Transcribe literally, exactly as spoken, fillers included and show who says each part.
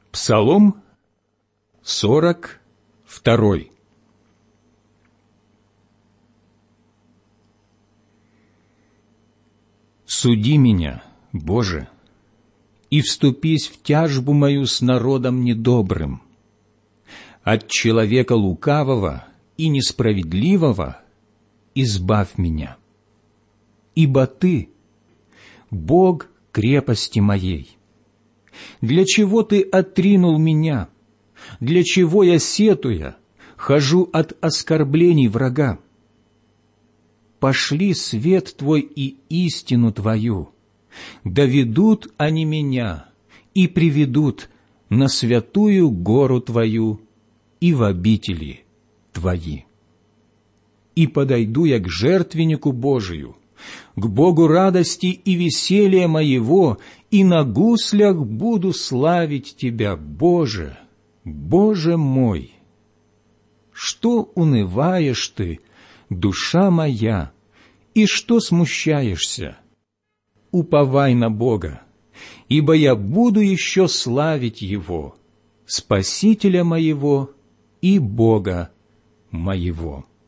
Speaker 1: Псалом сорок второй. Суди меня, Боже, и вступись в тяжбу мою с народом недобрым. От человека лукавого и несправедливого избавь меня. Ибо Ты — Бог крепости моей. Для чего Ты отринул меня? Для чего я, сетуя, хожу от оскорблений врага? Пошли свет Твой и истину Твою, доведут они меня и приведут на святую гору Твою и в обители Твои. И подойду я к жертвеннику Божию, к Богу радости и веселья моего, и на гуслях буду славить Тебя, Боже, Боже мой. Что унываешь Ты, душа моя, и что смущаешься? Уповай на Бога, ибо я буду еще славить Его, Спасителя моего и Бога моего.